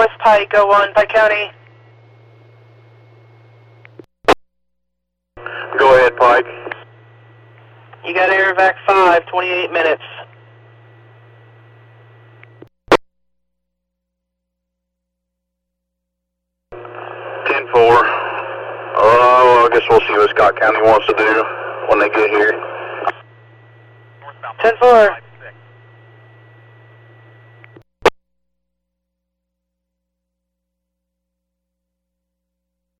North Pike, 01, Pike County. Go ahead, Pike. You got Airvac 5, 28 minutes. I guess we'll see what Scott County wants to do when they get here. 10-4.